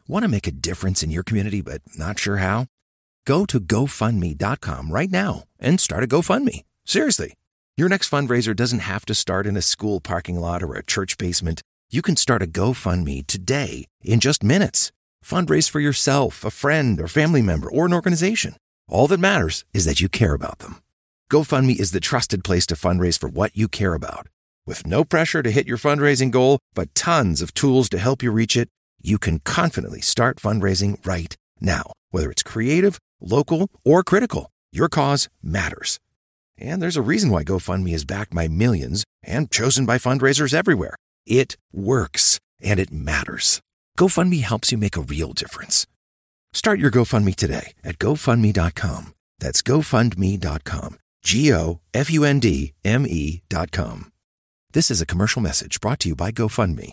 Want to make a difference in your community but not sure how? Go to GoFundMe.com right now and start a GoFundMe. Seriously. Your next fundraiser doesn't have to start in a school parking lot or a church basement. You can start a GoFundMe today in just minutes. Fundraise for yourself, a friend or family member, or an organization. All that matters is that you care about them. GoFundMe is the trusted place to fundraise for what you care about. With no pressure to hit your fundraising goal, but tons of tools to help you reach it, you can confidently start fundraising right now. Whether it's creative, local, or critical, your cause matters. And there's a reason why GoFundMe is backed by millions and chosen by fundraisers everywhere. It works, and it matters. GoFundMe helps you make a real difference. Start your GoFundMe today at GoFundMe.com. That's GoFundMe.com. GoFundMe.com. This is a commercial message brought to you by GoFundMe.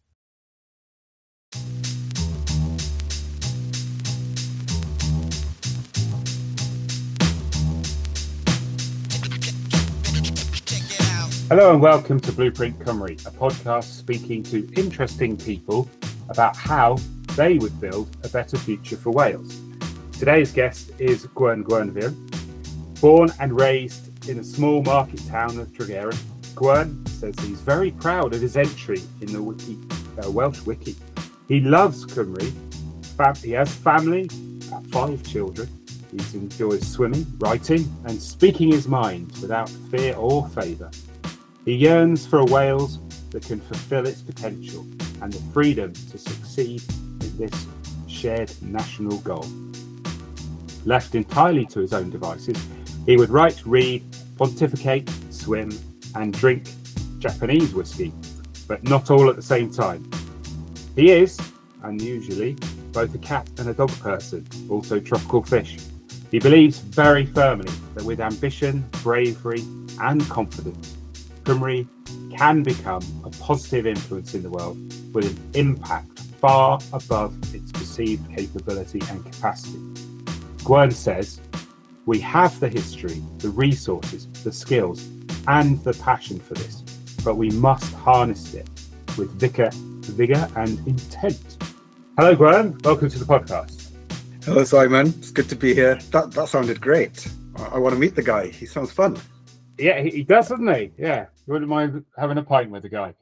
Hello and welcome to Blueprint Cymru, a podcast speaking to interesting people about how they would build a better future for Wales. Today's guest is Gwern Gwernfil. Born and raised in a small market town of Tregaron, Gwern says he's very proud of his entry in the Welsh Wiki. He loves Cymru. He has family, 5 children. He enjoys swimming, writing and speaking his mind without fear or favour. He yearns for a Wales that can fulfil its potential and the freedom to succeed in this shared national goal. Left entirely to his own devices, he would write, read, pontificate, swim, and drink Japanese whiskey, but not all at the same time. He is, unusually, both a cat and a dog person, also tropical fish. He believes very firmly that with ambition, bravery, and confidence, Cymru can become a positive influence in the world with an impact far above its perceived capability and capacity. Gwern says, we have the history, the resources, the skills, and the passion for this, but we must harness it with vigour and intent. Hello, Gwern. Welcome to the podcast. Hello, Simon. It's good to be here. That sounded great. I want to meet the guy. He sounds fun. Yeah, he does, doesn't he? Yeah, you wouldn't mind having a pint with the guy.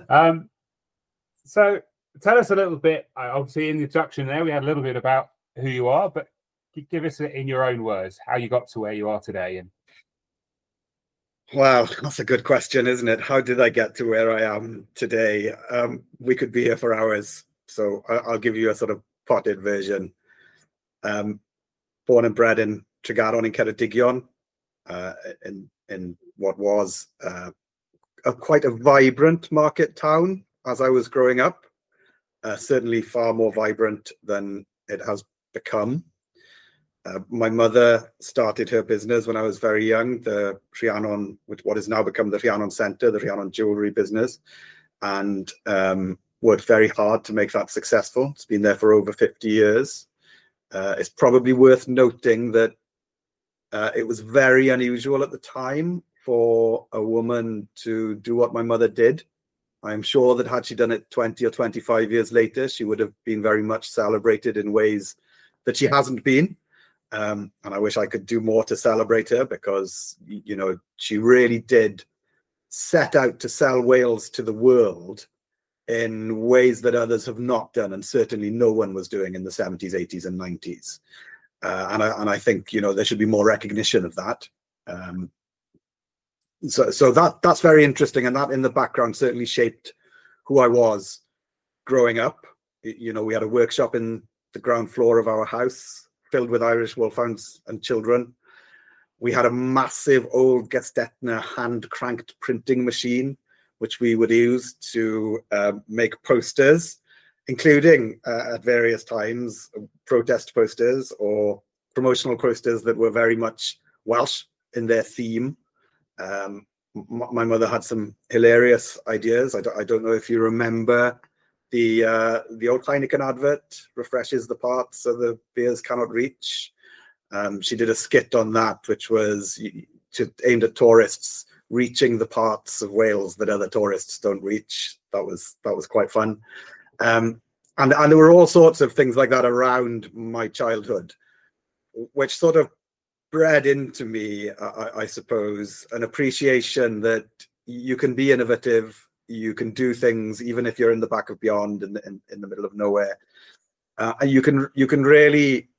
So tell us a little bit, obviously in the introduction there, we had a little bit about who you are, but give us in your own words, how you got to where you are today. Wow, that's a good question, isn't it? How did I get to where I am today? We could be here for hours, so I'll give you a sort of potted version. Born and bred in Tregaron in Ceredigion, in what was quite a vibrant market town as I was growing up, certainly far more vibrant than it has become. My mother started her business when I was very young, the Rhiannon, what has now become the Rhiannon Centre, the Rhiannon jewellery business, and worked very hard to make that successful. It's been there for over 50 years. It's probably worth noting that it was very unusual at the time for a woman to do what my mother did. I'm sure that had she done it 20 or 25 years later, she would have been very much celebrated in ways that she hasn't been. And I wish I could do more to celebrate her because, you know, she really did set out to sell Wales to the world in ways that others have not done, and certainly no one was doing in the 70s, 80s, and 90s. And I think, you know, there should be more recognition of that. So that's very interesting, and that in the background certainly shaped who I was growing up. You know, we had a workshop in the ground floor of our house filled with Irish wolfhounds and children. We had a massive old Gestetner hand-cranked printing machine, which we would use to make posters, including at various times protest posters or promotional posters that were very much Welsh in their theme. My mother had some hilarious ideas. I don't know if you remember the old Heineken advert, refreshes the parts so the beers cannot reach. She did a skit on that, which was aimed at tourists reaching the parts of Wales that other tourists don't reach. That was quite fun. And And there were all sorts of things like that around my childhood, which sort of bred into me, I suppose, an appreciation that you can be innovative, you can do things even if you're in the back of beyond, in the middle of nowhere, and you can really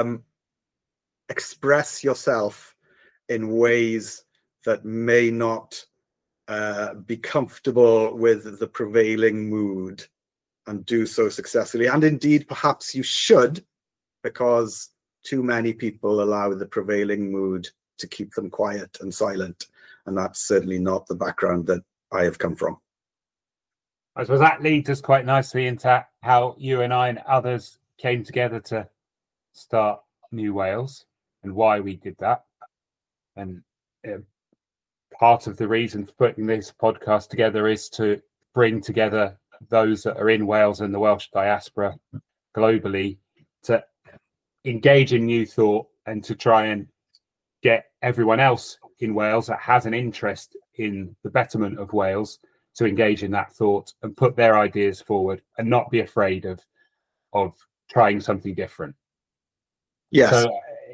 express yourself in ways that may not be comfortable with the prevailing mood, and do so successfully. And indeed, perhaps you should, because too many people allow the prevailing mood to keep them quiet and silent. And that's certainly not the background that I have come from. I suppose that leads us quite nicely into how you and I and others came together to start New Wales and why we did that. And part of the reason for putting this podcast together is to bring together those that are in Wales and the Welsh diaspora globally to engage in new thought and to try and get everyone else in Wales that has an interest in the betterment of Wales to engage in that thought and put their ideas forward and not be afraid of trying something different. Yes. So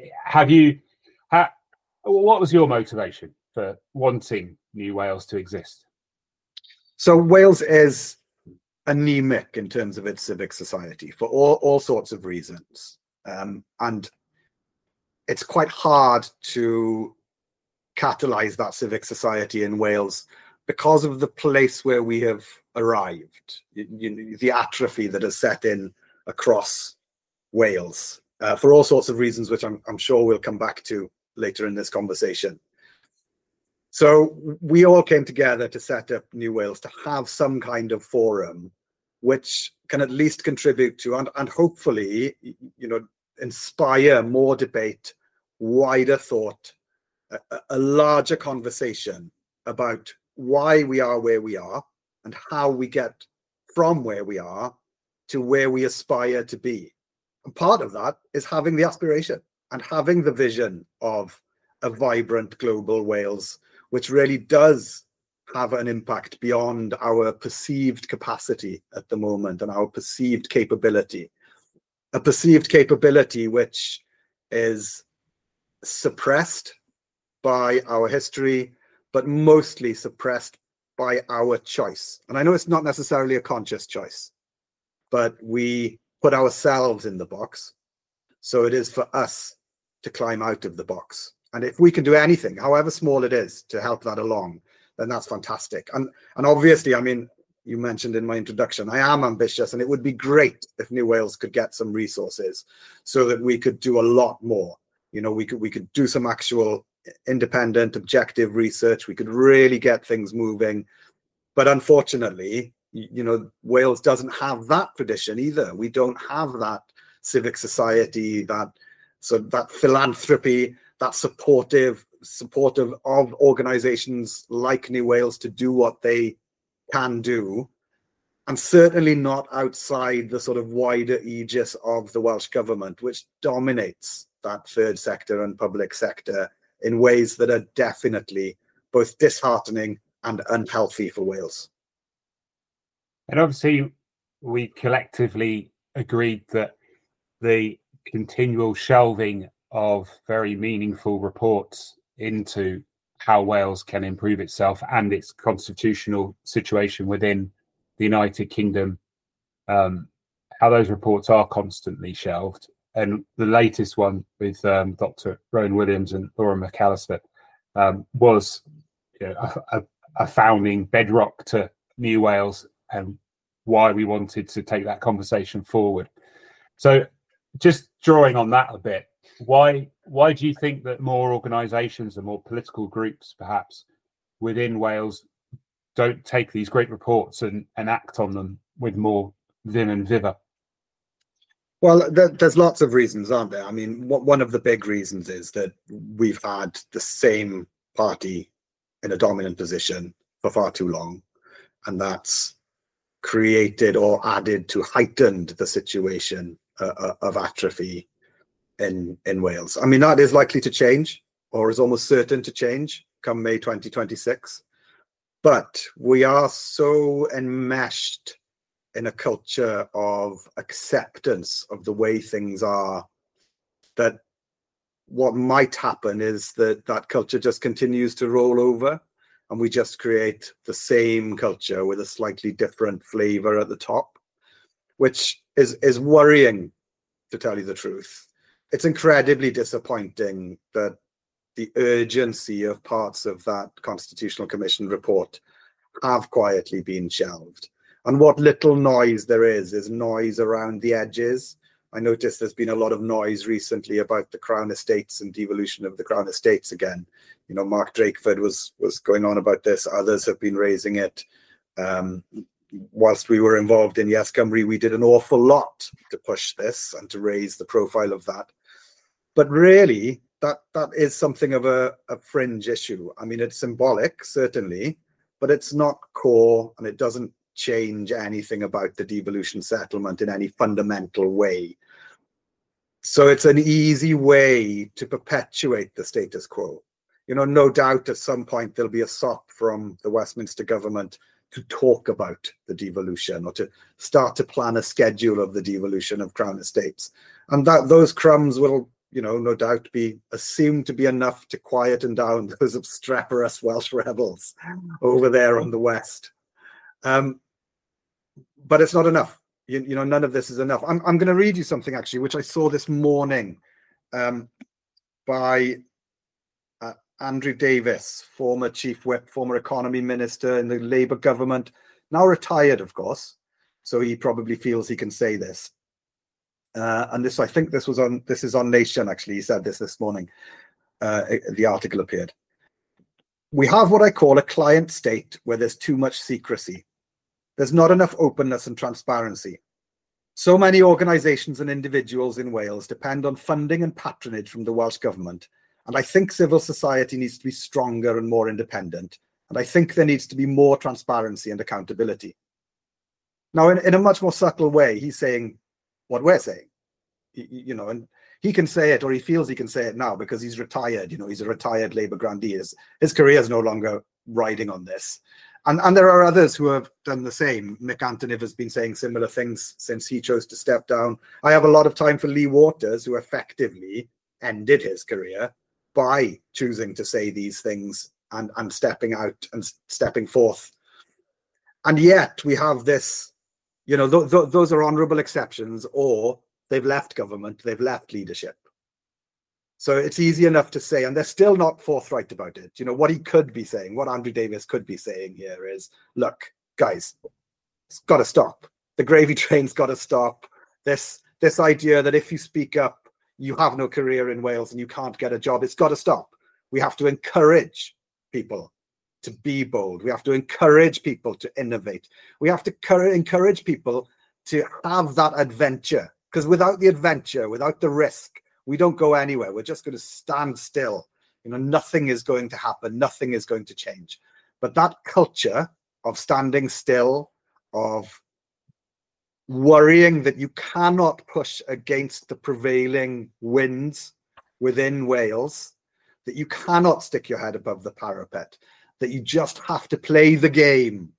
what was your motivation for wanting New Wales to exist? So Wales is anemic in terms of its civic society for all sorts of reasons. And it's quite hard to catalyze that civic society in Wales because of the place where we have arrived, the atrophy that has set in across Wales, for all sorts of reasons, which I'm sure we'll come back to later in this conversation. So we all came together to set up New Wales to have some kind of forum which can at least contribute to and hopefully, inspire more debate, wider thought, a larger conversation about why we are where we are and how we get from where we are to where we aspire to be. And part of that is having the aspiration and having the vision of a vibrant global Wales, which really does have an impact beyond our perceived capacity at the moment and our perceived capability. A perceived capability which is suppressed by our history, but mostly suppressed by our choice. And I know it's not necessarily a conscious choice, but we put ourselves in the box. So it is for us to climb out of the box. And if we can do anything, however small it is, to help that along, then that's fantastic. And obviously, I mean, you mentioned in my introduction, I am ambitious, and it would be great if New Wales could get some resources so that we could do a lot more. We could do some actual independent, objective research. We could really get things moving. But unfortunately, Wales doesn't have that tradition either. We don't have that civic society, that philanthropy, that supportive of organizations like New Wales to do what they can do, and certainly not outside the sort of wider aegis of the Welsh government, which dominates that third sector and public sector in ways that are definitely both disheartening and unhealthy for Wales. And obviously, we collectively agreed that the continual shelving of very meaningful reports into how Wales can improve itself and its constitutional situation within the United Kingdom, how those reports are constantly shelved. And the latest one with Dr. Rowan Williams and Laura McAllister was a founding bedrock to New Wales and why we wanted to take that conversation forward. So just drawing on that a bit, why do you think that more organisations and more political groups perhaps within Wales don't take these great reports and act on them with more vim and vigour? Well, there's lots of reasons, aren't there? I mean, one of the big reasons is that we've had the same party in a dominant position for far too long, and that's created or added to heightened the situation of atrophy in Wales. I mean, that is likely to change, or is almost certain to change come May 2026. But we are so enmeshed in a culture of acceptance of the way things are, that what might happen is that that culture just continues to roll over, and we just create the same culture with a slightly different flavor at the top, which is worrying, to tell you the truth. It's incredibly disappointing that the urgency of parts of that Constitutional Commission report have quietly been shelved. And what little noise there is noise around the edges. I noticed there's been a lot of noise recently about the Crown Estates and devolution of the Crown Estates again. You know, Mark Drakeford was going on about this. Others have been raising it. Whilst we were involved in Yes Cymru, we did an awful lot to push this and to raise the profile of that. But really, that is something of a fringe issue. I mean, it's symbolic, certainly, but it's not core, and it doesn't change anything about the devolution settlement in any fundamental way. So it's an easy way to perpetuate the status quo. You know, no doubt at some point there'll be a sop from the Westminster government to talk about the devolution, or to start to plan a schedule of the devolution of Crown Estates. And that those crumbs will, you know, no doubt be assumed to be enough to quieten down those obstreperous Welsh rebels over there on the west. But it's not enough. You know, none of this is enough. I'm going to read you something, actually, which I saw this morning by Andrew Davis, former Chief Whip, former Economy Minister in the Labour government, now retired, of course. So he probably feels he can say this. And this, I think this is on Nation, actually. He said this morning. The article appeared. We have what I call a client state where there's too much secrecy. There's not enough openness and transparency. So many organisations and individuals in Wales depend on funding and patronage from the Welsh Government. And I think civil society needs to be stronger and more independent. And I think there needs to be more transparency and accountability. Now, in a much more subtle way, he's saying what we're saying, you know, and he can say it, or he feels he can say it now because he's retired. You know, he's a retired Labour grandee. His career is no longer riding on this. And there are others who have done the same. Mick Antoniv has been saying similar things since he chose to step down. I have a lot of time for Lee Waters, who effectively ended his career by choosing to say these things and stepping out and stepping forth. And yet we have this, you know, those are honourable exceptions, or they've left government, they've left leadership. So it's easy enough to say, and they're still not forthright about it. You know, what he could be saying, what Andrew Davis could be saying here is, look, guys, it's got to stop. The gravy train's got to stop. This idea that if you speak up, you have no career in Wales and you can't get a job, it's got to stop. We have to encourage people to be bold. We have to encourage people to innovate. We have to encourage people to have that adventure, because without the adventure, without the risk, we don't go anywhere. We're just going to stand still. You know, nothing is going to happen. Nothing is going to change. But that culture of standing still, of worrying that you cannot push against the prevailing winds within Wales, that you cannot stick your head above the parapet, that you just have to play the game,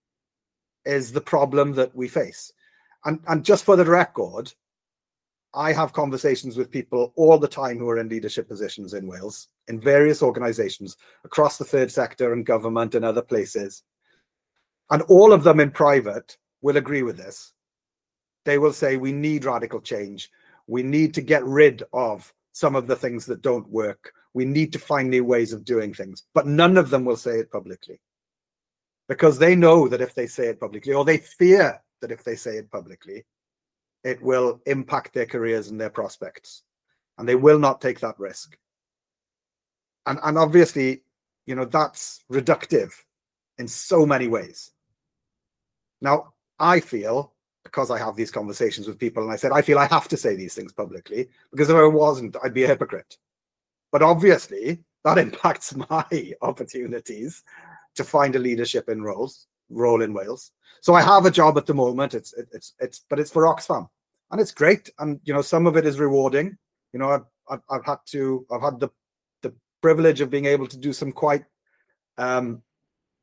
is the problem that we face. And just for the record, I have conversations with people all the time who are in leadership positions in Wales, in various organisations across the third sector and government and other places. And all of them in private will agree with this. They will say, we need radical change. We need to get rid of some of the things that don't work. We need to find new ways of doing things. But none of them will say it publicly, because they know that if they say it publicly, or they fear that if they say it publicly, it will impact their careers and their prospects, and they will not take that risk. And obviously, you know, that's reductive in so many ways. Now, I feel, because I have these conversations with people, and I said, I feel I have to say these things publicly, because if I wasn't, I'd be a hypocrite. But obviously, that impacts my opportunities to find a leadership in role in Wales. So I have a job at the moment. But it's for Oxfam, and it's great. And you know, some of it is rewarding. You know, I've had the privilege of being able to do some quite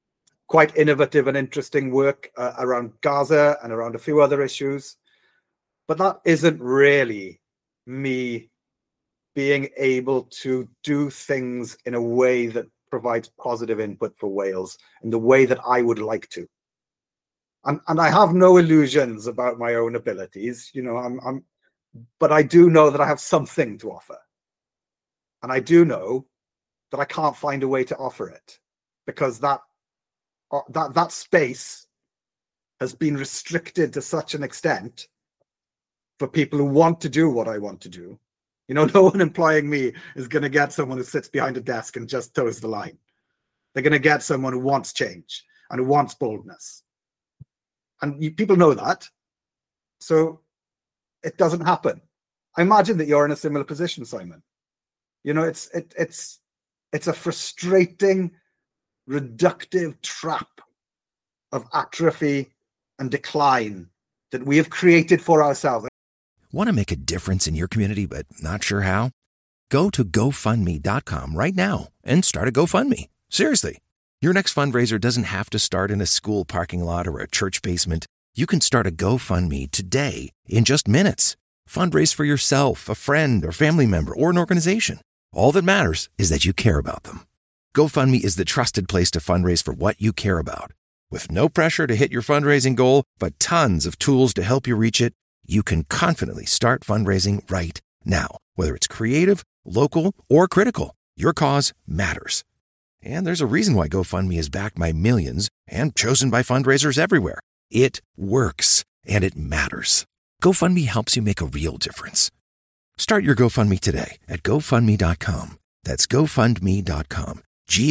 quite innovative and interesting work around Gaza and around a few other issues. But that isn't really me being able to do things in a way that provides positive input for Wales in the way that I would like to. And I have no illusions about my own abilities, but I do know that I have something to offer. And I do know that I can't find a way to offer it because that space has been restricted to such an extent for people who want to do what I want to do. No one employing me is going to get someone who sits behind a desk and just toes the line. They're going to get someone who wants change and who wants boldness. And people know that. So it doesn't happen. I imagine that you're in a similar position, Simon. It's a frustrating, reductive trap of atrophy and decline that we have created for ourselves. Want to make a difference in your community but not sure how? Go to GoFundMe.com right now and start a GoFundMe. Seriously. Your next fundraiser doesn't have to start in a school parking lot or a church basement. You can start a GoFundMe today in just minutes. Fundraise for yourself, a friend, or family member, or an organization. All that matters is that you care about them. GoFundMe is the trusted place to fundraise for what you care about. With no pressure to hit your fundraising goal, but tons of tools to help you reach it, you can confidently start fundraising right now. Whether it's creative, local, or critical, your cause matters. And there's a reason why GoFundMe is backed by millions and chosen by fundraisers everywhere. It works, and it matters. GoFundMe helps you make a real difference. Start your GoFundMe today at GoFundMe.com. That's GoFundMe.com.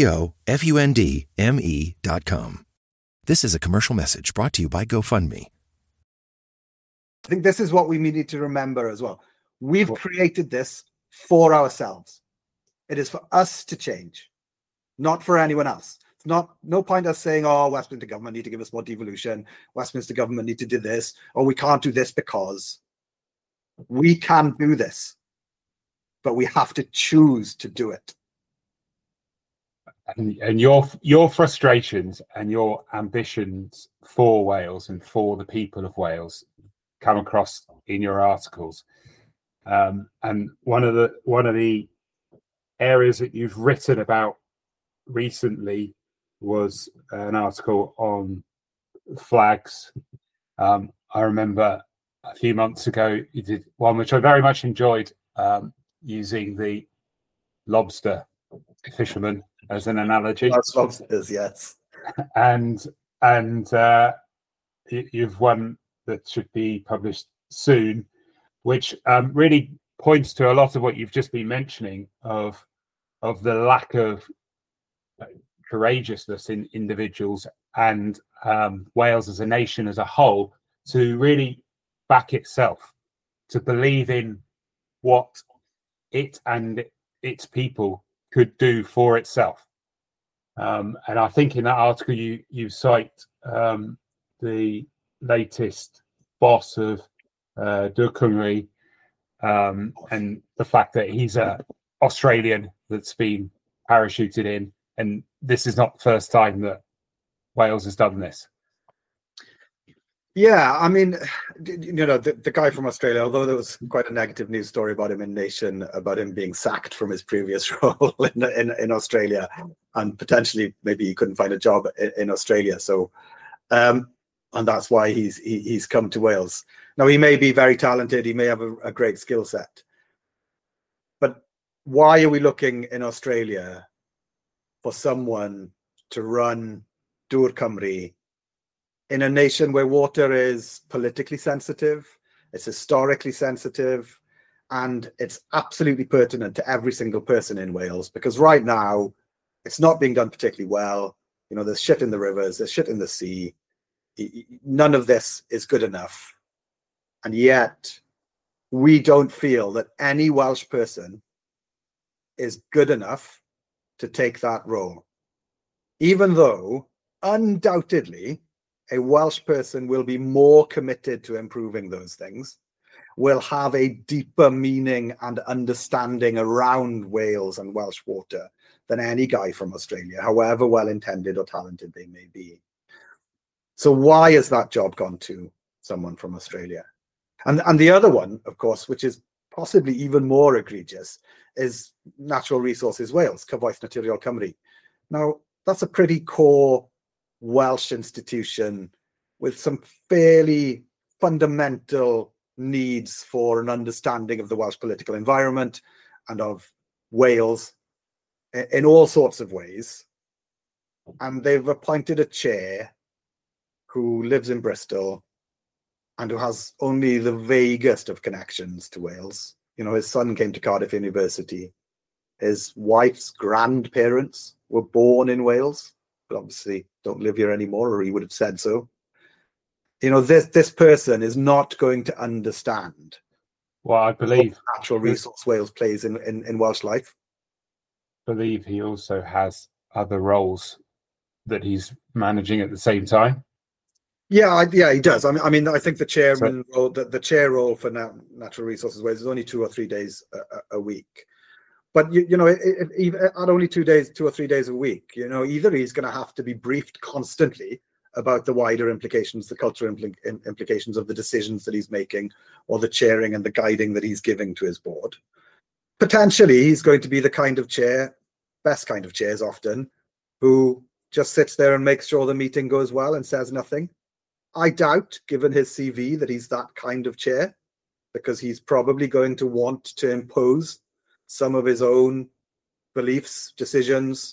GoFundMe.com. This is a commercial message brought to you by GoFundMe. I think this is what we need to remember as well. We've created this for ourselves. It is for us to change, not for anyone else. It's no point us saying, Westminster government need to give us more devolution. Westminster government need to do this, or we can't do this because we can do this, but we have to choose to do it. And your frustrations and your ambitions for Wales and for the people of Wales come across in your articles. And one of the areas that you've written about recently was an article on flags. I remember a few months ago you did one which I very much enjoyed, using the lobster fisherman as an analogy. That's lobsters, yes. And you've one that should be published soon, which really points to a lot of what you've just been mentioning of the lack of courageousness in individuals and Wales as a nation as a whole to really back itself, to believe in what it and its people could do for itself. And I think in that article you cite the latest boss of Dŵr Cymru, and the fact that he's an Australian that's been parachuted in, and this is not the first time that Wales has done this. Yeah, I mean, the guy from Australia, although there was quite a negative news story about him in Nation, about him being sacked from his previous role in Australia, and potentially maybe he couldn't find a job in Australia. So, and that's why he's come to Wales. Now, he may be very talented, he may have a great skill set, but why are we looking in Australia for someone to run Dŵr Cymru in a nation where water is politically sensitive, it's historically sensitive, and it's absolutely pertinent to every single person in Wales? Because right now, it's not being done particularly well. There's shit in the rivers, there's shit in the sea. None of this is good enough. And yet, we don't feel that any Welsh person is good enough to take that role. Even though, undoubtedly, a Welsh person will be more committed to improving those things, will have a deeper meaning and understanding around Wales and Welsh water than any guy from Australia, however well-intended or talented they may be. So why has that job gone to someone from Australia? And the other one, of course, which is possibly even more egregious, is Natural Resources Wales, Cyfoeth Naturiol Cymru. Now, that's a pretty core Welsh institution with some fairly fundamental needs for an understanding of the Welsh political environment and of Wales in all sorts of ways. And they've appointed a chair who lives in Bristol and who has only the vaguest of connections to Wales. You know, his son came to Cardiff University. His wife's grandparents were born in Wales, but obviously don't live here anymore, or he would have said so. You know, this person is not going to understand Well, I believe what Natural Resource Wales plays in Welsh life. I believe he also has other roles that he's managing at the same time. Yeah, he does. I mean, I think the chairman role, the chair role for Natural Resources Wales is only 2 or 3 days a week. But you know, if at only 2 or 3 days a week, you know, either he's going to have to be briefed constantly about the wider implications, the cultural implications of the decisions that he's making, or the chairing and the guiding that he's giving to his board. Potentially, he's going to be the kind of chair, best kind of chairs often, who just sits there and makes sure the meeting goes well and says nothing. I doubt, given his CV, that he's that kind of chair, because he's probably going to want to impose some of his own beliefs, decisions,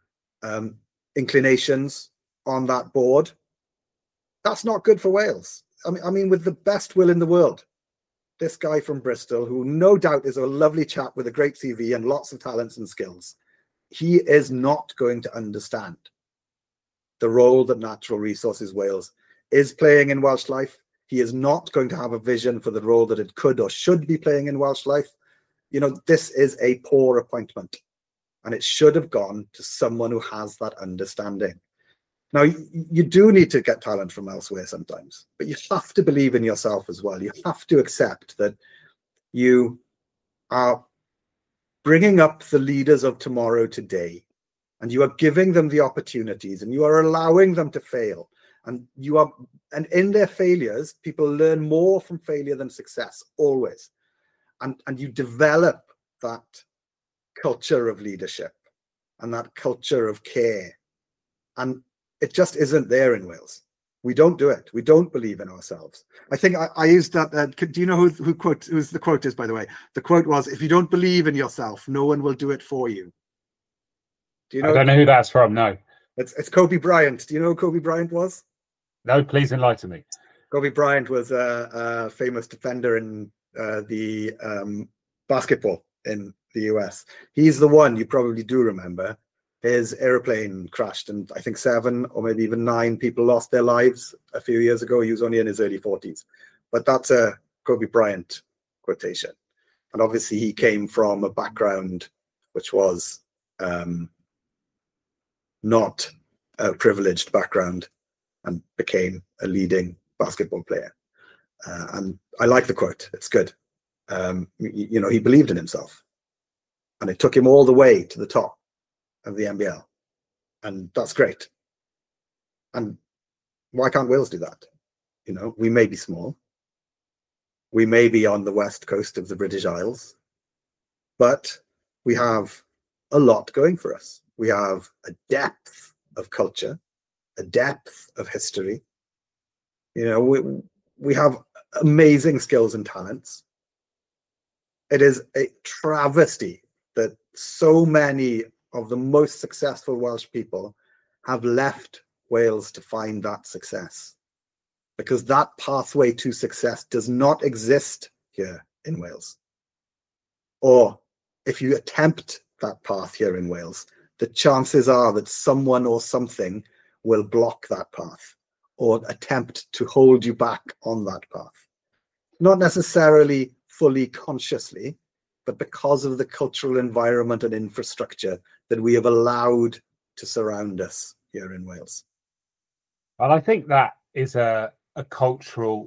inclinations on that board. That's not good for Wales. I mean, with the best will in the world, this guy from Bristol, who no doubt is a lovely chap with a great CV and lots of talents and skills, he is not going to understand the role that Natural Resources Wales is playing in Welsh life. He is not going to have a vision for the role that it could or should be playing in Welsh life. You know, this is a poor appointment, and it should have gone to someone who has that understanding. Now, you do need to get talent from elsewhere sometimes, but you have to believe in yourself as well. You have to accept that you are bringing up the leaders of tomorrow today, and you are giving them the opportunities, and you are allowing them to fail. And in their failures, people learn more from failure than success, always. And you develop that culture of leadership and that culture of care. And it just isn't there in Wales. We don't do it. We don't believe in ourselves. I think I used that. Do you know who the quote is, by the way? The quote was, "If you don't believe in yourself, no one will do it for you." Do you know? I don't know who that's from, no. It's Kobe Bryant. Do you know who Kobe Bryant was? No, please enlighten me. Kobe Bryant was a famous defender in the basketball in the US. He's the one you probably do remember. His airplane crashed, and I think 7 or maybe even 9 people lost their lives a few years ago. He was only in his early 40s. But that's a Kobe Bryant quotation. And obviously he came from a background which was not a privileged background, and became a leading basketball player. And I like the quote. It's good. You know, he believed in himself, and it took him all the way to the top of the NBL. And that's great. And why can't Wales do that? You know, we may be small. We may be on the west coast of the British Isles, but we have a lot going for us. We have a depth of culture, a depth of history. You know, we have amazing skills and talents. It is a travesty that so many of the most successful Welsh people have left Wales to find that success, because that pathway to success does not exist here in Wales. Or if you attempt that path here in Wales, the chances are that someone or something will block that path or attempt to hold you back on that path. Not necessarily fully consciously, but because of the cultural environment and infrastructure that we have allowed to surround us here in Wales. Well, I think that is a cultural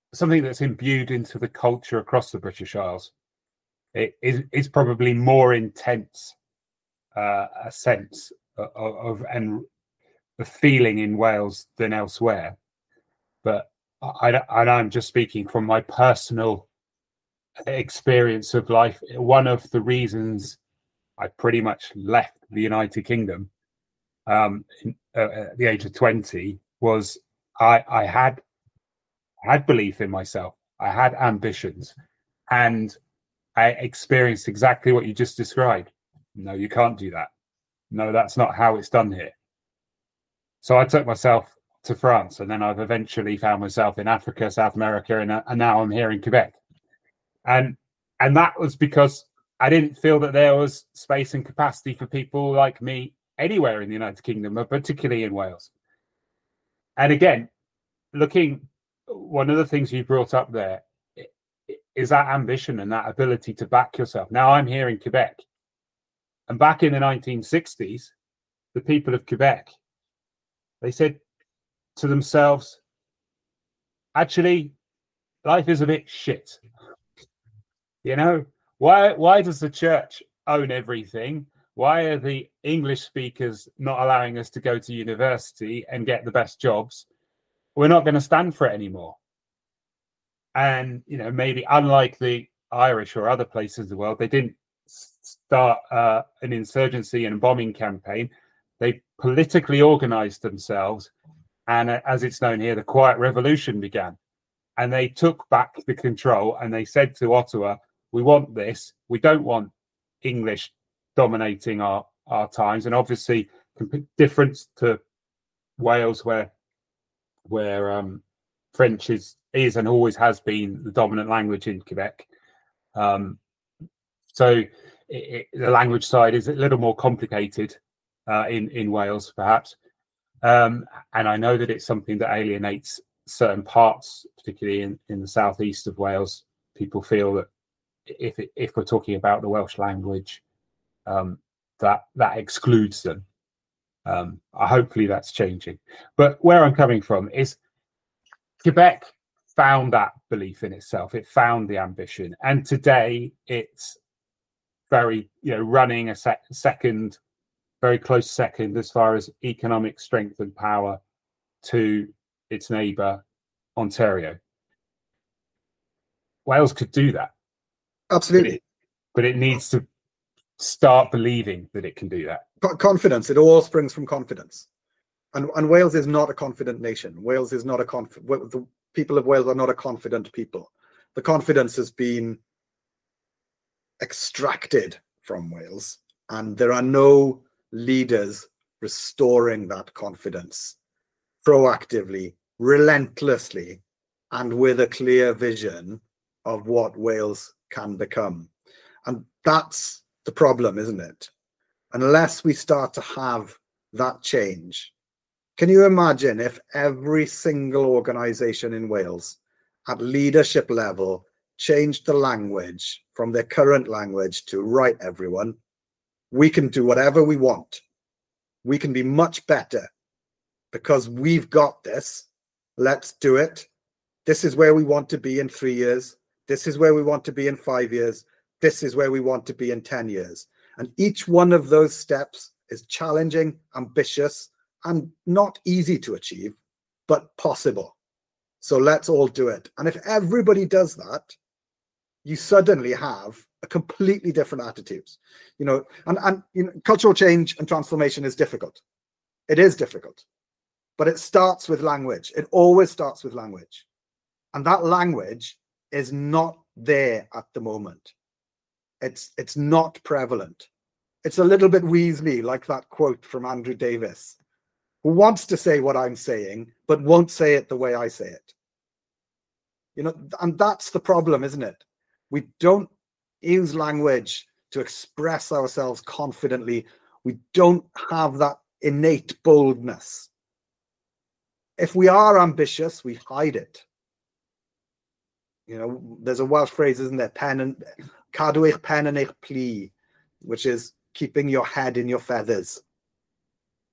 something that's imbued into the culture across the British Isles. It is probably more intense, a sense of and the feeling in Wales than elsewhere. But I'm just speaking from my personal experience of life. One of the reasons I pretty much left the United Kingdom at the age of 20 was I had belief in myself. I had ambitions, and I experienced exactly what you just described. No, you can't do that. No, that's not how it's done here. So I took myself to France, and then I've eventually found myself in Africa, South America, and now I'm here in Quebec. And that was because I didn't feel that there was space and capacity for people like me anywhere in the United Kingdom, but particularly in Wales. And again, one of the things you brought up there is that ambition and that ability to back yourself. Now I'm here in Quebec, and back in the 1960s, the people of Quebec, they said to themselves, actually, life is a bit shit. You know, why does the church own everything? Why are the English speakers not allowing us to go to university and get the best jobs? We're not going to stand for it anymore. And, you know, maybe unlike the Irish or other places of the world, they didn't start an insurgency and a bombing campaign. They politically organized themselves. And as it's known here, the Quiet Revolution began. And they took back the control, and they said to Ottawa, we want this. We don't want English dominating our times. And obviously, different to Wales, where French is and always has been the dominant language in Quebec. So the language side is a little more complicated in Wales, perhaps. And I know that it's something that alienates certain parts, particularly in the southeast of Wales. People feel that if we're talking about the Welsh language, that excludes them. Hopefully that's changing. But where I'm coming from is Quebec found that belief in itself. It found the ambition, and today it's very, running a second, very close second as far as economic strength and power to its neighbour, Ontario. Wales could do that. Absolutely. But it needs to start believing that it can do that. Confidence. It all springs from confidence. And Wales is not a confident nation. Wales is not the people of Wales are not a confident people. The confidence has been extracted from Wales, and there are no leaders restoring that confidence proactively, relentlessly, and with a clear vision of what Wales can become. And that's the problem, isn't it? Unless we start to have that change. Can you imagine if every single organization in Wales at leadership level changed the language from their current language to, right, everyone, we can do whatever we want. We can be much better because we've got this. Let's do it. This is where we want to be in 3 years. This is where we want to be in 5 years. This is where we want to be in 10 years. And each one of those steps is challenging, ambitious, and not easy to achieve, but possible. So let's all do it. And if everybody does that, you suddenly have a completely different attitudes. Cultural change and transformation is difficult. It is difficult, but it starts with language. It always starts with language. And that language is not there at the moment. It's not prevalent. It's a little bit Weasley, like that quote from Andrew Davis, who wants to say what I'm saying, but won't say it the way I say it. And that's the problem, isn't it? We don't use language to express ourselves confidently. We don't have that innate boldness. If we are ambitious, we hide it. There's a Welsh phrase, isn't there? Cadw eich pen yn eich plu, which is keeping your head in your feathers.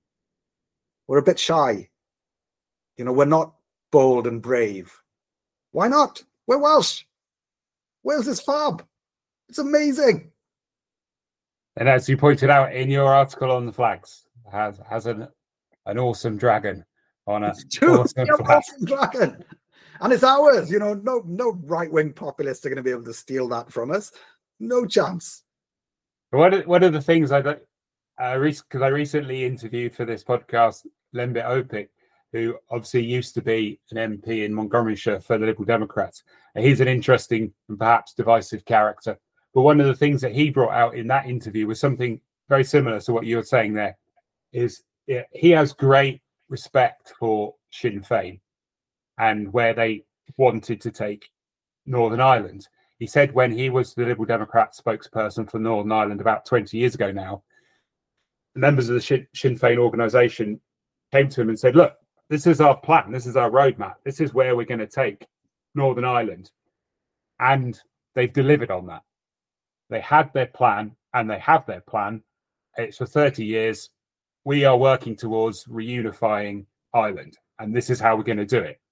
We're a bit shy. We're not bold and brave. Why not? We're Welsh. Wales is fab. It's amazing. And as you pointed out in your article on the flags, has an awesome dragon on a awesome flag. Awesome dragon. And it's ours. No right-wing populists are going to be able to steal that from us. No chance. One of the things because I recently interviewed for this podcast Lembit Opik, who obviously used to be an MP in Montgomeryshire for the Liberal Democrats. And he's an interesting and perhaps divisive character. But one of the things that he brought out in that interview was something very similar to what you were saying there, is he has great respect for Sinn Féin and where they wanted to take Northern Ireland. He said when he was the Liberal Democrat spokesperson for Northern Ireland about 20 years ago now, members of the Sinn Féin organisation came to him and said, look, this is our plan, this is our roadmap, this is where we're going to take Northern Ireland. And they've delivered on that. They had their plan and they have their plan. It's for 30 years. We are working towards reunifying Ireland, and this is how we're going to do it.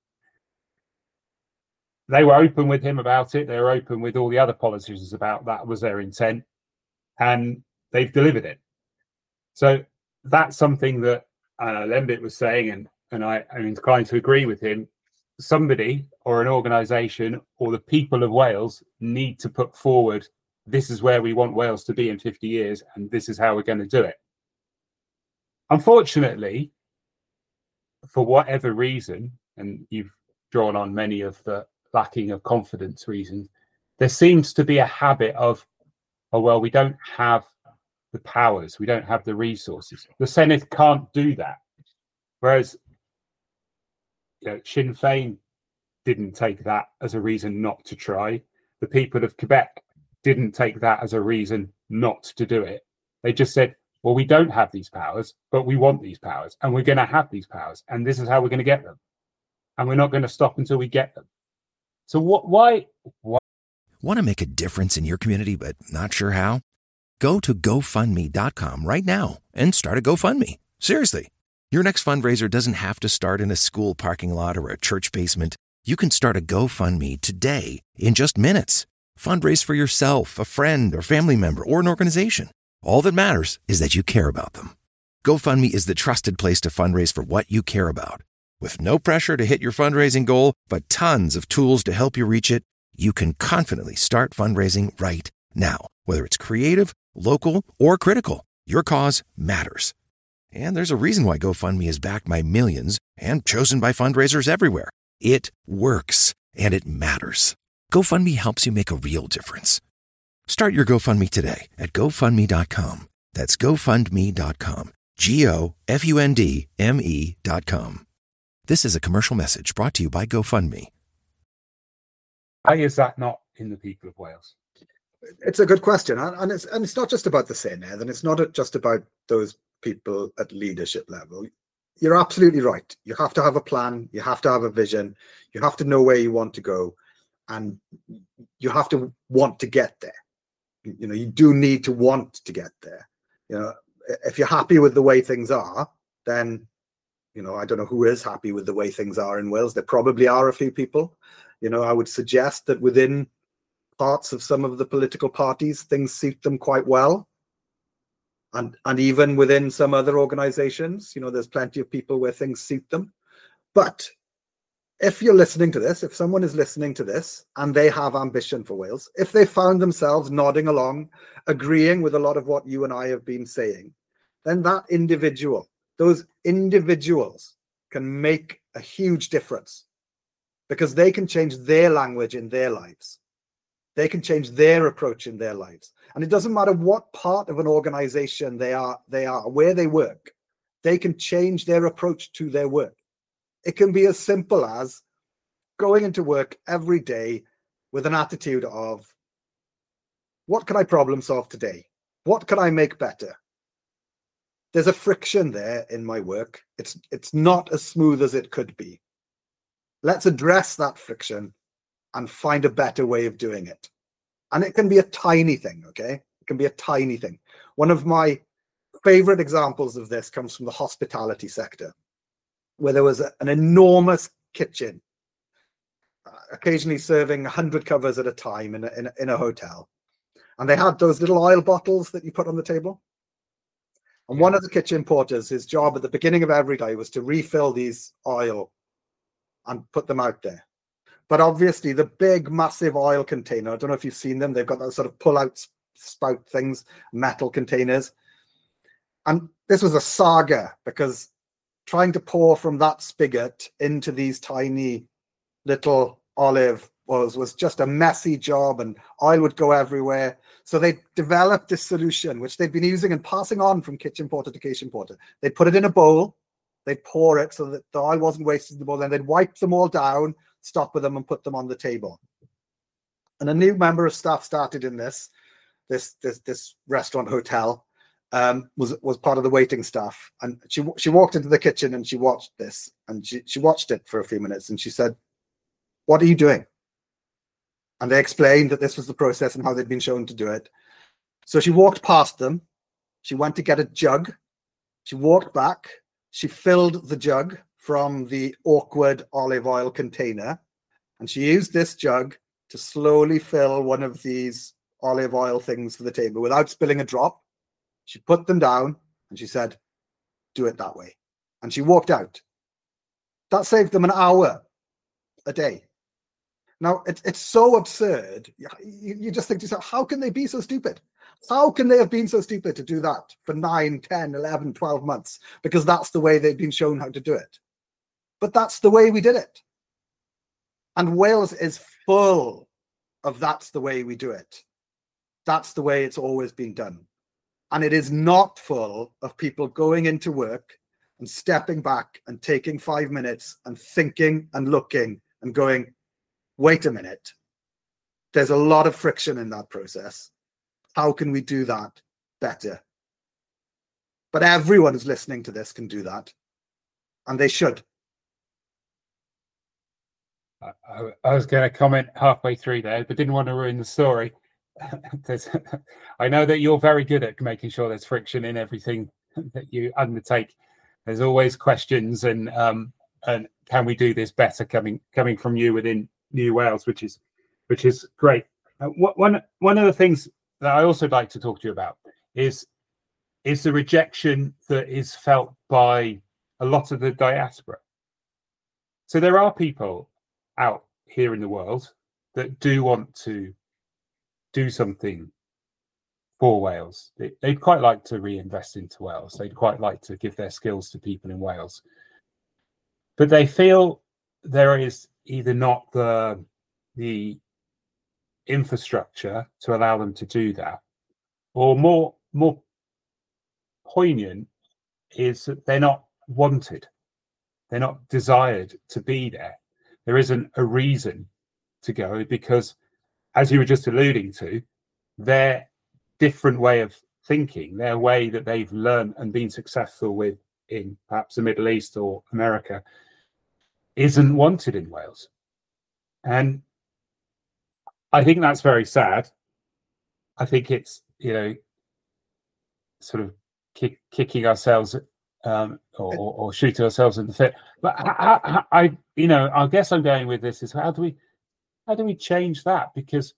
They were open with him about it. They were open with all the other politicians about that was their intent, and they've delivered it. So that's something that Lembit was saying, and I'm inclined to agree with him. Somebody or an organisation or the people of Wales need to put forward, this is where we want Wales to be in 50 years, and this is how we're going to do it. Unfortunately, for whatever reason, and you've drawn on many of the lacking of confidence reasons, there seems to be a habit of, oh, well, we don't have the powers, we don't have the resources. The Senedd can't do that. Whereas Sinn Féin didn't take that as a reason not to try. The people of Quebec didn't take that as a reason not to do it. They just said, well, we don't have these powers, but we want these powers, and we're going to have these powers, and this is how we're going to get them. And we're not going to stop until we get them. So why? Want to make a difference in your community, but not sure how? Go to GoFundMe.com right now and start a GoFundMe. Seriously. Your next fundraiser doesn't have to start in a school parking lot or a church basement. You can start a GoFundMe today in just minutes. Fundraise for yourself, a friend, or family member, or an organization. All that matters is that you care about them. GoFundMe is the trusted place to fundraise for what you care about. With no pressure to hit your fundraising goal, but tons of tools to help you reach it, you can confidently start fundraising right now. Whether it's creative, local, or critical, your cause matters. And there's a reason why GoFundMe is backed by millions and chosen by fundraisers everywhere. It works, and it matters. GoFundMe helps you make a real difference. Start your GoFundMe today at GoFundMe.com. That's GoFundMe.com. GoFundMe.com. This is a commercial message brought to you by GoFundMe. Why is that not in the people of Wales? It's a good question, and it's not just about the Senedd, and it's not just about those people at leadership level. You're absolutely right. You have to have a plan. You have to have a vision. You have to know where you want to go, and you have to want to get there. You do need to want to get there. If you're happy with the way things are, then I don't know who is happy with the way things are in Wales. There probably are a few people. I would suggest that within parts of some of the political parties, things suit them quite well. And even within some other organizations, there's plenty of people where things suit them. But if you're listening to this, if someone is listening to this and they have ambition for Wales, if they found themselves nodding along, agreeing with a lot of what you and I have been saying, then those individuals can make a huge difference, because they can change their language in their lives. They can change their approach in their lives. And it doesn't matter what part of an organization they are, where they work, they can change their approach to their work. It can be as simple as going into work every day with an attitude of, what can I problem solve today? What can I make better? There's a friction there in my work. It's not as smooth as it could be. Let's address that friction and find a better way of doing it. And it can be a tiny thing, okay? It can be a tiny thing. One of my favorite examples of this comes from the hospitality sector, where there was an enormous kitchen. occasionally serving 100 covers at a time in a hotel. And they had those little oil bottles that you put on the table. And one of the kitchen porters, his job at the beginning of every day was to refill these oil and put them out there. But obviously the big, massive oil container, I don't know if you've seen them, they've got those sort of pull-out spout things, metal containers. And this was a saga because trying to pour from that spigot into these tiny little olive was just a messy job, and oil would go everywhere. So they developed this solution, which they'd been using and passing on from kitchen porter to kitchen porter. They'd put it in a bowl, they'd pour it so that the oil wasn't wasted in the bowl, then they'd wipe them all down, stop with them and put them on the table. And a new member of staff started in this restaurant hotel, was part of the waiting staff. And she walked into the kitchen and she watched this, and she watched it for a few minutes, and she said, "What are you doing?" And they explained that this was the process and how they'd been shown to do it. So she walked past them. She went to get a jug. She walked back. She filled the jug from the awkward olive oil container. And she used this jug to slowly fill one of these olive oil things for the table without spilling a drop. She put them down and she said, "Do it that way." And she walked out. That saved them an hour a day. Now, it's so absurd. You just think to yourself, how can they be so stupid? How can they have been so stupid to do that for 9, 10, 11, 12 months? Because that's the way they've been shown how to do it. But that's the way we did it. And Wales is full of that's the way we do it. That's the way it's always been done. And it is not full of people going into work and stepping back and taking 5 minutes and thinking and looking and going, wait a minute, there's a lot of friction in that process. How can we do that better? But everyone who's listening to this can do that, and they should. I was going to comment halfway through there, but didn't want to ruin the story. I know that you're very good at making sure there's friction in everything that you undertake. There's always questions and can we do this better coming from you within New Wales, which is great. One of the things that I also like to talk to you about is the rejection that is felt by a lot of the diaspora. So there are people out here in the world that do want to do something for Wales. They'd quite like to reinvest into Wales. They'd quite like to give their skills to people in Wales. But they feel there is either not the infrastructure to allow them to do that, or more poignant is that they're not wanted. They're not desired to be there. There isn't a reason to go because, as you were just alluding to, their different way of thinking, their way that they've learned and been successful with in perhaps the Middle East or America, isn't wanted in Wales. And I think that's very sad. I think it's, sort of kicking ourselves or shooting ourselves in the foot. But I guess I'm going with this is how do we change that? Because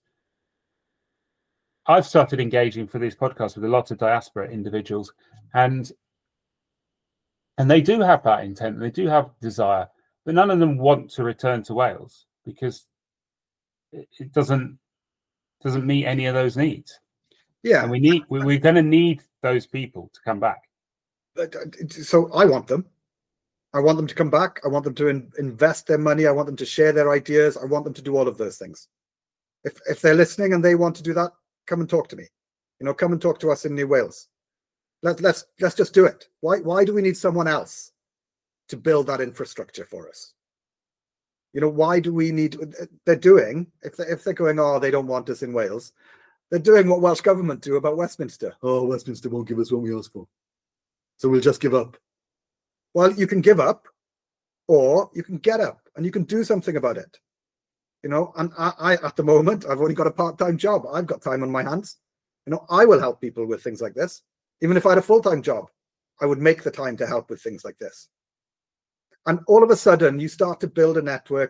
I've started engaging for this podcast with a lot of diaspora individuals, and they do have that intent, they do have desire, but none of them want to return to Wales because it doesn't meet any of those needs. Yeah, and we're going to need those people to come back. So I want them to come back. I want them to invest their money. I want them to share their ideas. I want them to do all of those things. If they're listening and they want to do that, come and talk to me. Come and talk to us in New Wales. Let's just do it. Why do we need someone else to build that infrastructure for us? Why do we need? They're doing, if they're going, oh, they don't want us in Wales, they're doing what Welsh government do about Westminster. Oh, Westminster won't give us what we asked for, so we'll just give up. Well, you can give up, or you can get up and you can do something about it. And I at the moment, I've only got a part-time job. I've got time on my hands. I will help people with things like this. Even if I had a full-time job, I would make the time to help with things like this. And all of a sudden, you start to build a network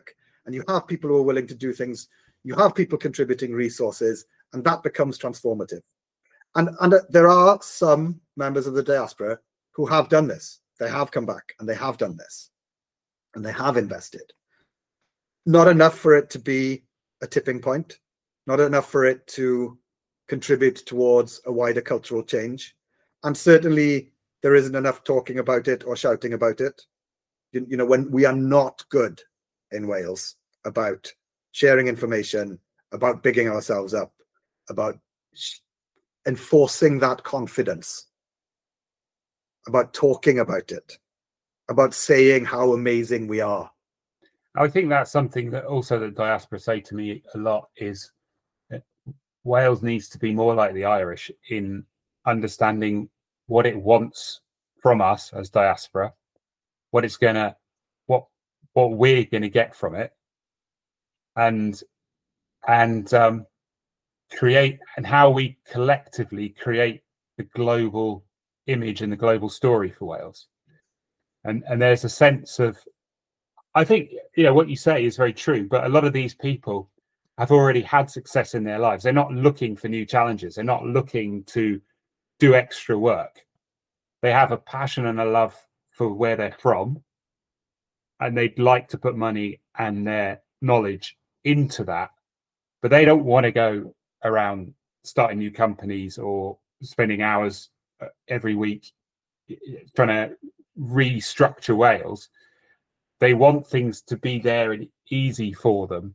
and you have people who are willing to do things, you have people contributing resources, and that becomes transformative. And there are some members of the diaspora who have done this. They have come back and they have done this, and they have invested. Not enough for it to be a tipping point, not enough for it to contribute towards a wider cultural change. And certainly there isn't enough talking about it or shouting about it. You know, when we are not good in Wales about sharing information, about bigging ourselves up, about enforcing that confidence, about talking about it, about saying how amazing we are. I think that's something that also the diaspora say to me a lot is that Wales needs to be more like the Irish in understanding what it wants from us as diaspora, what we're gonna get from it, and create, and how we collectively create the global image and the global story for Wales. And there's a sense of, I think, you know, what you say is very true, but a lot of these people have already had success in their lives. They're not looking for new challenges. They're not looking to do extra work. They have a passion and a love for where they're from, and they'd like to put money and their knowledge into that, but they don't want to go around starting new companies or spending hours every week trying to restructure Wales. They want things to be there and easy for them.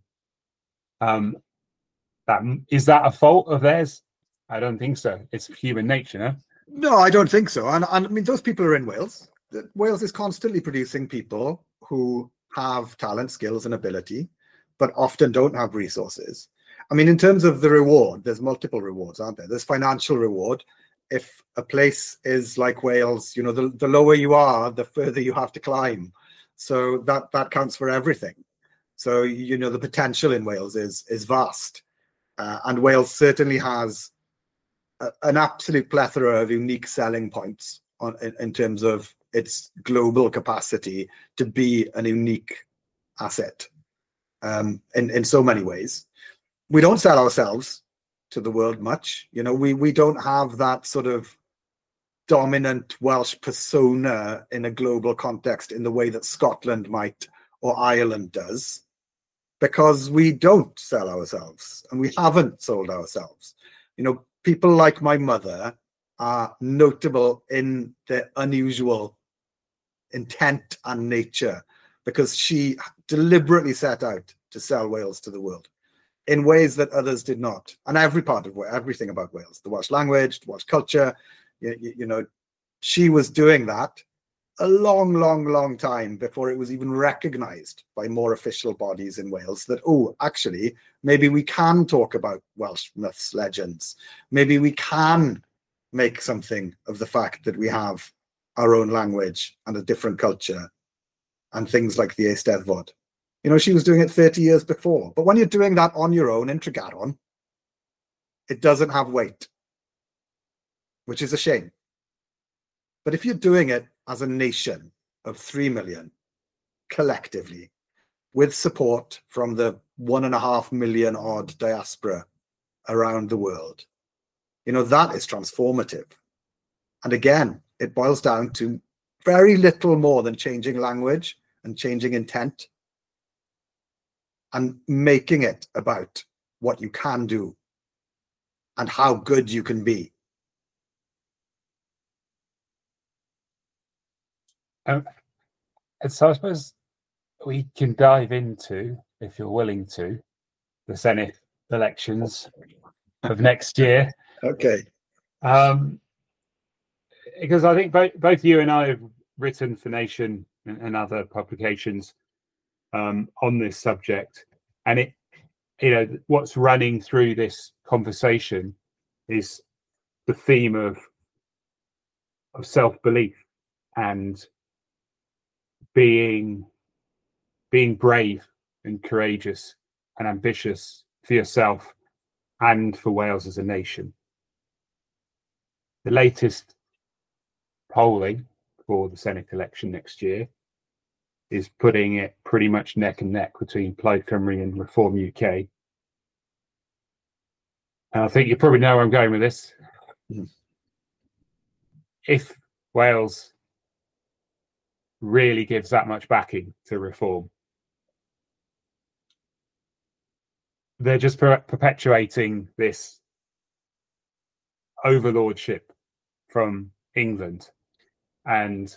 Is that a fault of theirs? I don't think so. It's human nature, no? No, I don't think so. And I mean, those people are in Wales. Wales is constantly producing people who have talent, skills, and ability, but often don't have resources. I mean, in terms of the reward, there's multiple rewards, aren't there? There's financial reward. If a place is like Wales, you know, the lower you are, the further you have to climb. So that counts for everything. So, you know, the potential in Wales is vast. And Wales certainly has an absolute plethora of unique selling points in terms of its global capacity to be an unique asset in so many ways. We don't sell ourselves to the world much. You know, we don't have that sort of dominant Welsh persona in a global context in the way that Scotland might or Ireland does, because we don't sell ourselves and we haven't sold ourselves. You know, people like my mother are notable in their unusual intent and nature because she deliberately set out to sell Wales to the world in ways that others did not. And everything about Wales, the Welsh language, the Welsh culture, you know, she was doing that a long time before it was even recognized by more official bodies in Wales that, oh, actually, maybe we can talk about Welsh myths, legends. Maybe we can make something of the fact that we have our own language and a different culture and things like the Eisteddfod. You know, she was doing it 30 years before. But when you're doing that on your own in Tregaron, it doesn't have weight, which is a shame. But if you're doing it as a nation of 3 million, collectively, with support from the 1.5 million odd diaspora around the world, you know, that is transformative. And again, it boils down to very little more than changing language and changing intent and making it about what you can do and how good you can be. And so I suppose we can dive into, if you're willing to, the Senedd elections of next year. Okay. Because I think both you and I have written for Nation and other publications on this subject, and it, you know, what's running through this conversation is the theme of self-belief and being brave and courageous and ambitious for yourself and for Wales as a nation. The latest polling for the Senedd election next year is putting it pretty much neck and neck between Plaid Cymru and Reform UK. And I think you probably know where I'm going with this. Mm. If Wales really gives that much backing to Reform, they're just perpetuating this overlordship from England and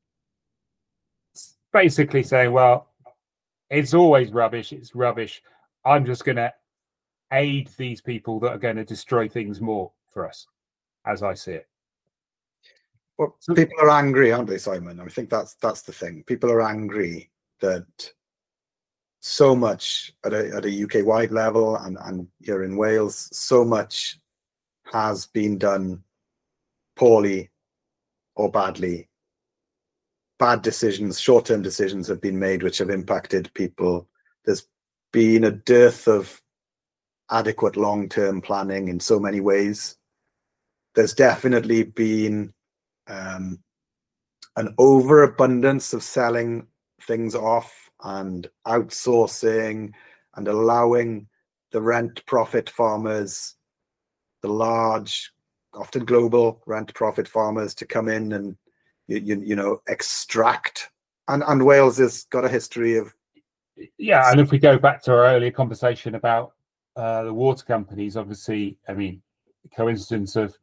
basically saying, well, it's always rubbish, it's rubbish. I'm just going to aid these people that are going to destroy things more for us, as I see it. Well, people are angry, aren't they, Simon? I think that's the thing. People are angry that so much at a UK-wide level and here in Wales, so much has been done poorly or badly. Bad decisions, short-term decisions have been made which have impacted people. There's been a dearth of adequate long-term planning in so many ways. There's definitely been an overabundance of selling things off and outsourcing and allowing the rent profit farmers, the large, often global rent profit farmers, to come in and extract. And Wales has got a history of... Yeah, and if we go back to our earlier conversation about the water companies, obviously, I mean, coincidence of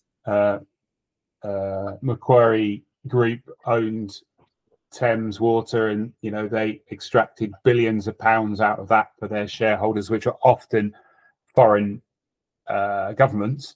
Macquarie Group owned Thames Water, and they extracted billions of pounds out of that for their shareholders, which are often foreign governments.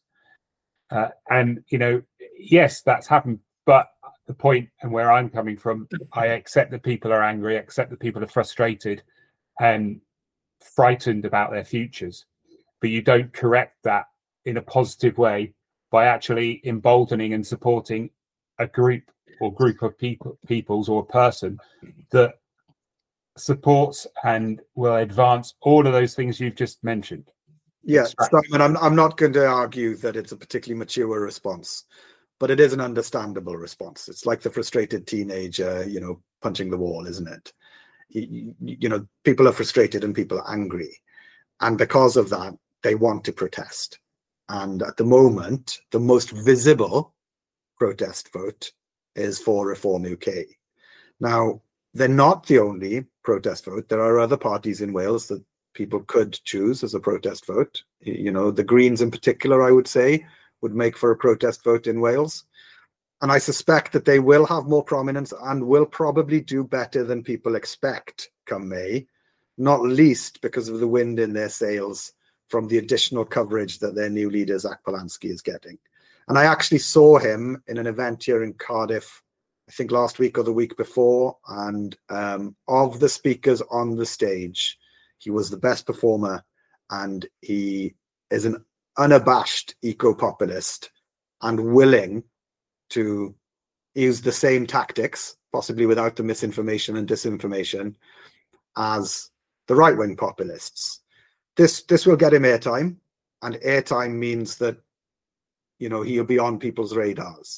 And yes, that's happened. But the point, and where I'm coming from, I accept that people are angry, accept that people are frustrated and frightened about their futures. But you don't correct that in a positive way by actually emboldening and supporting a group of peoples or a person that supports and will advance all of those things you've just mentioned. Yeah, Simon, I'm not going to argue that it's a particularly mature response, but it is an understandable response. It's like the frustrated teenager, punching the wall, isn't it? People are frustrated and people are angry. And because of that, they want to protest. And at the moment, the most visible protest vote is for Reform UK. Now, they're not the only protest vote. There are other parties in Wales that people could choose as a protest vote. The Greens in particular, I would say, would make for a protest vote in Wales. And I suspect that they will have more prominence and will probably do better than people expect come May, not least because of the wind in their sails from the additional coverage that their new leader, Zach Polanski, is getting. And I actually saw him in an event here in Cardiff, I think last week or the week before. And of the speakers on the stage, he was the best performer, and he is an unabashed eco-populist and willing to use the same tactics, possibly without the misinformation and disinformation, as the right-wing populists. This will get him airtime, and airtime means that he'll be on people's radars.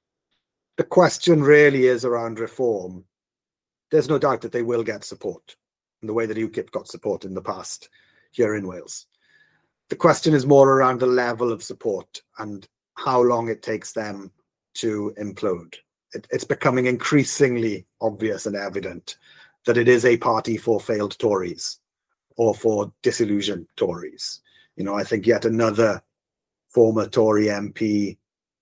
The question really is around Reform. There's no doubt that they will get support in the way that UKIP got support in the past here in Wales. The question is more around the level of support and how long it takes them to implode. It's becoming increasingly obvious and evident that it is a party for failed Tories or for disillusioned Tories. I think yet another former Tory MP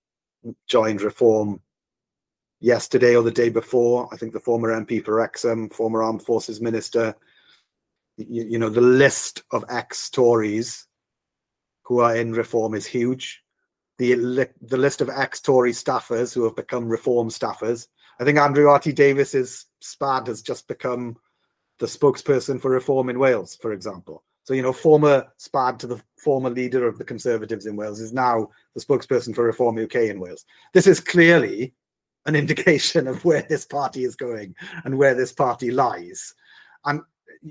joined Reform yesterday or the day before. I think the former MP for Wrexham, former Armed Forces Minister. The list of ex-Tories who are in Reform is huge. The list of ex-Tory staffers who have become Reform staffers. I think Andrew R.T. Davis's SPAD has just become the spokesperson for Reform in Wales, for example. So, former SPAD to the former leader of the Conservatives in Wales is now the spokesperson for Reform UK in Wales. This is clearly an indication of where this party is going and where this party lies. And,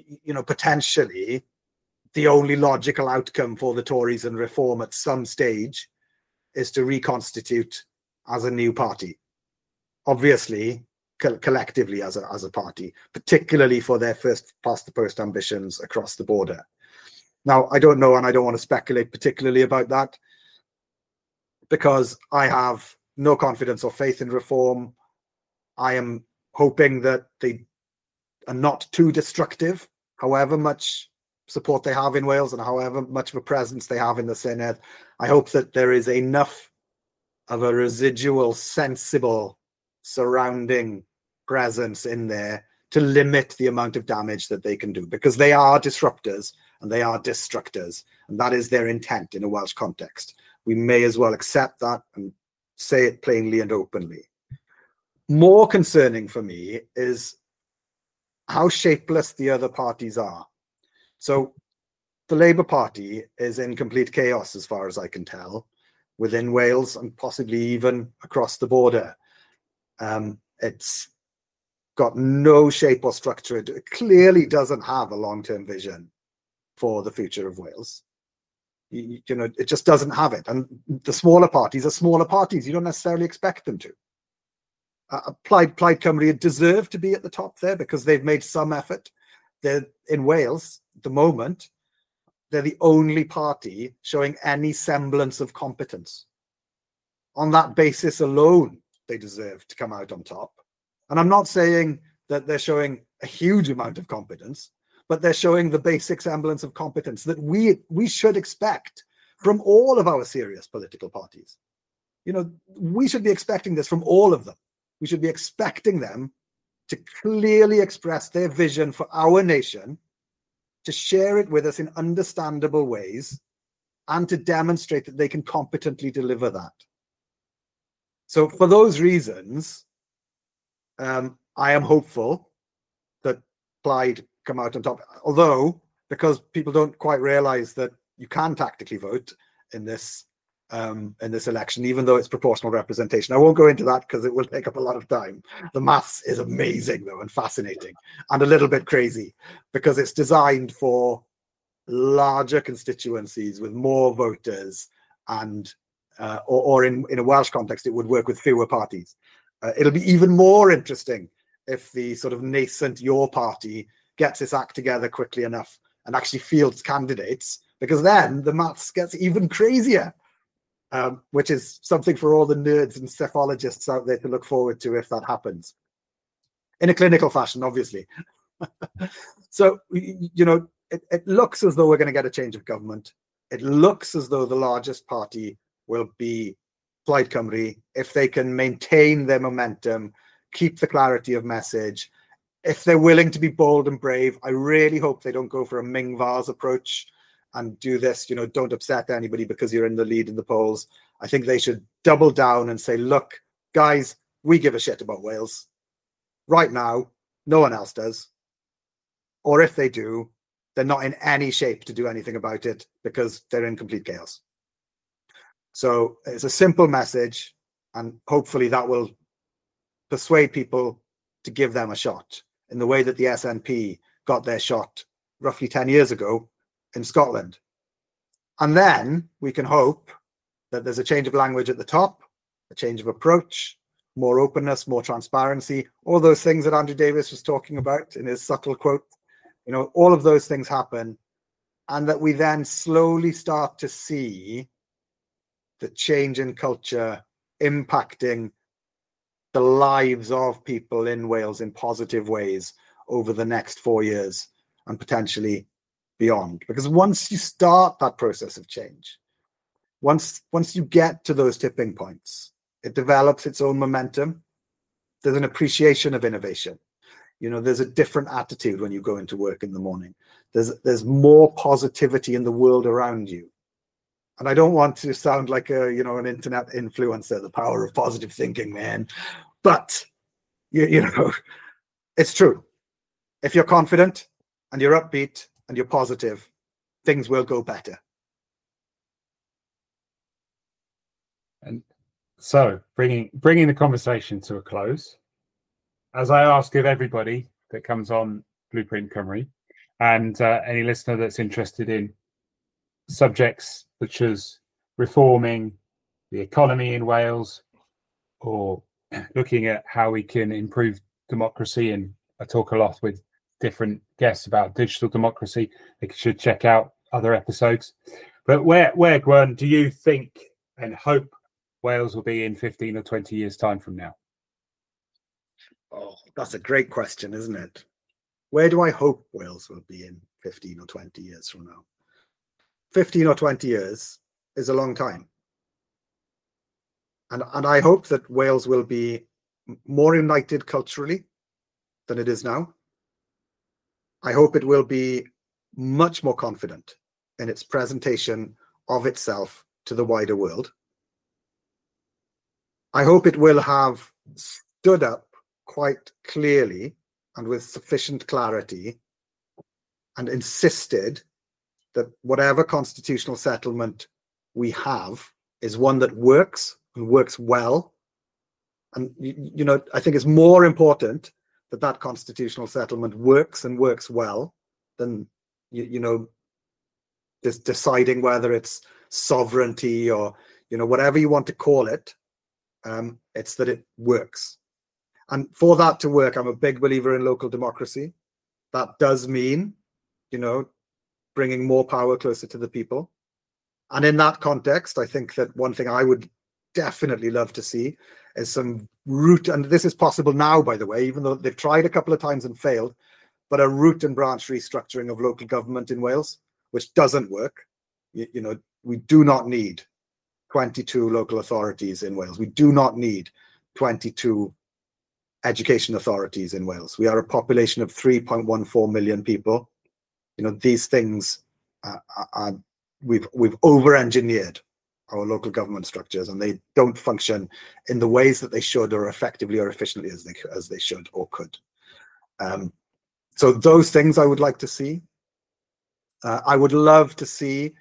potentially the only logical outcome for the Tories and Reform at some stage is to reconstitute as a new party. Obviously, collectively as a party, particularly for their first past the post ambitions across the border. Now, I don't know, and I don't want to speculate particularly about that, because I have no confidence or faith in Reform. I am hoping that they are not too destructive, however much support they have in Wales and however much of a presence they have in the Senedd. I hope that there is enough of a residual, sensible, surrounding presence in there to limit the amount of damage that they can do, because they are disruptors and they are destructors, and that is their intent in a Welsh context. We may as well accept that and say it plainly and openly. More concerning for me is how shapeless the other parties are. So the Labour Party is in complete chaos, as far as I can tell, within Wales and possibly even across the border. It's got no shape or structure. It clearly doesn't have a long-term vision for the future of Wales. You know, it just doesn't have it. And the smaller parties are smaller parties. You don't necessarily expect them to. Plaid Cymru deserve to be at the top there because they've made some effort. They're in Wales at the moment. They're the only party showing any semblance of competence. On that basis alone, they deserve to come out on top. And I'm not saying that they're showing a huge amount of competence, but they're showing the basic semblance of competence that we should expect from all of our serious political parties. You know, we should be expecting this from all of them. We should be expecting them to clearly express their vision for our nation, to share it with us in understandable ways, and to demonstrate that they can competently deliver that. So for those reasons, I am hopeful that Plaid come out on top. Although, because people don't quite realize that you can tactically vote in this election, even though it's proportional representation. I won't go into that because it will take up a lot of time. The maths is amazing, though, and fascinating, and a little bit crazy, because it's designed for larger constituencies with more voters, and or in a Welsh context, it would work with fewer parties. It'll be even more interesting if the sort of nascent Your Party gets its act together quickly enough and actually fields candidates, because then the maths gets even crazier. Which is something for all the nerds and psephologists out there to look forward to if that happens. In a clinical fashion, obviously. So, you know, it looks as though we're going to get a change of government. It looks as though the largest party will be Plaid Cymru if they can maintain their momentum, keep the clarity of message. If they're willing to be bold and brave, I really hope they don't go for a Ming Vase approach and do this, you know, don't upset anybody because you're in the lead in the polls. I think they should double down and say, look, guys, we give a shit about Wales. Right now, no one else does. Or if they do, they're not in any shape to do anything about it because they're in complete chaos. So it's a simple message, and hopefully that will persuade people to give them a shot in the way that the SNP got their shot roughly 10 years ago in Scotland. And then we can hope that there's a change of language at the top, a change of approach, more openness, more transparency, all those things that Andrew Davies was talking about in his subtle quote. You know, all of those things happen, and that we then slowly start to see the change in culture impacting the lives of people in Wales in positive ways over the next 4 years and potentially beyond. Because once you start that process of change, once you get to those tipping points, it develops its own momentum. There's an appreciation of innovation. You know, there's a different attitude when you go into work in the morning. There's more positivity in the world around you. And I don't want to sound like an internet influencer, the power of positive thinking, man. But you know, it's true. If you're confident and you're upbeat and you're positive, things will go better. And so, bringing the conversation to a close, as I ask of everybody that comes on Blueprint Cymru, and any listener that's interested in subjects such as reforming the economy in Wales, or looking at how we can improve democracy, and I talk a lot with different guests about digital democracy. They should check out other episodes. But where Gwen, do you think and hope Wales will be in 15 or 20 years' time from now? Oh, that's a great question, isn't it? Where do I hope Wales will be in 15 or 20 years from now? 15 or 20 years is a long time. And I hope that Wales will be more united culturally than it is now. I hope it will be much more confident in its presentation of itself to the wider world. I hope it will have stood up quite clearly and with sufficient clarity and insisted that whatever constitutional settlement we have is one that works and works well. And, you know, I think it's more important that that constitutional settlement works and works well than, you know, just deciding whether it's sovereignty or, you know, whatever you want to call it. It's that it works. And for that to work, I'm a big believer in local democracy. That does mean, you know, bringing more power closer to the people. And in that context, I think that one thing I would definitely love to see is some root, and this is possible now, by the way, even though they've tried a couple of times and failed, but a root and branch restructuring of local government in Wales, which doesn't work. You know, we do not need 22 local authorities in Wales. We do not need 22 education authorities in Wales. We are a population of 3.14 million people. You know, these things we've over-engineered our local government structures, and they don't function in the ways that they should, or effectively or efficiently as they should or could. So those things I would like to see. I would love to see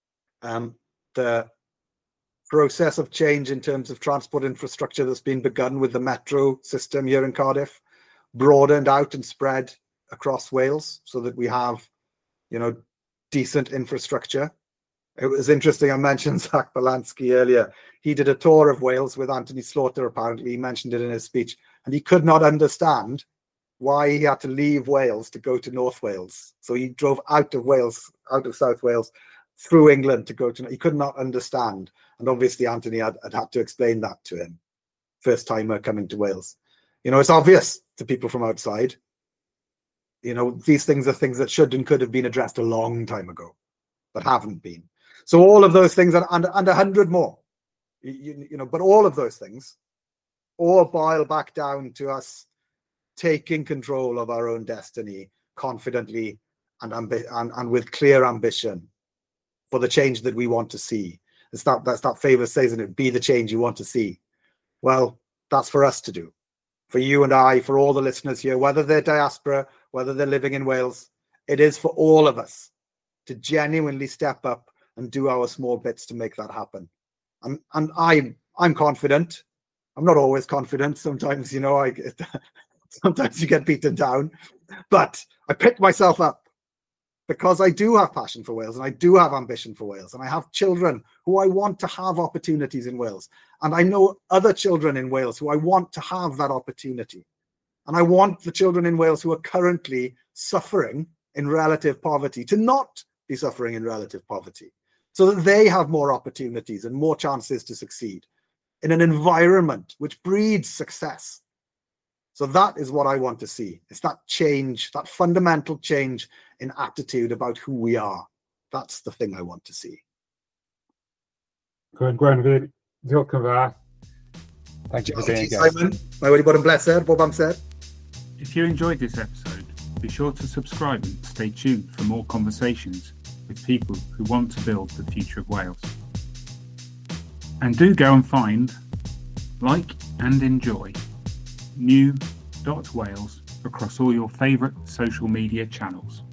the process of change in terms of transport infrastructure that's been begun with the metro system here in Cardiff broadened out and spread across Wales, so that we have, you know, decent infrastructure. It was interesting, I mentioned Zach Balansky earlier. He did a tour of Wales with Anthony Slaughter, apparently. He mentioned it in his speech, and he could not understand why he had to leave Wales to go to North Wales. So he drove out of Wales, out of South Wales, through England to go to, he could not understand. And obviously Anthony had to explain that to him. First timer coming to Wales. You know, it's obvious to people from outside. You know, these things are things that should and could have been addressed a long time ago, but haven't been. So all of those things, and 100 more, you know, but all of those things all boil back down to us taking control of our own destiny confidently and with clear ambition for the change that we want to see. That's that famous saying, isn't it? Be the change you want to see. Well, that's for us to do. For you and I, for all the listeners here, whether they're diaspora, whether they're living in Wales, it is for all of us to genuinely step up and do our small bits to make that happen. And I'm confident. I'm not always confident. Sometimes, you know, sometimes you get beaten down, but I pick myself up because I do have passion for Wales and I do have ambition for Wales, and I have children who I want to have opportunities in Wales. And I know other children in Wales who I want to have that opportunity. And I want the children in Wales who are currently suffering in relative poverty to not be suffering in relative poverty, so that they have more opportunities and more chances to succeed in an environment which breeds success. So that is what I want to see. It's that change, that fundamental change in attitude about who we are. That's the thing I want to see. Gwen, diolch yn fawr. Thank you for being a guest. Simon, mae wedi bod yn bleser, bob amser. If you enjoyed this episode, be sure to subscribe and stay tuned for more conversations with people who want to build the future of Wales. And do go and find, like and enjoy new.wales across all your favourite social media channels.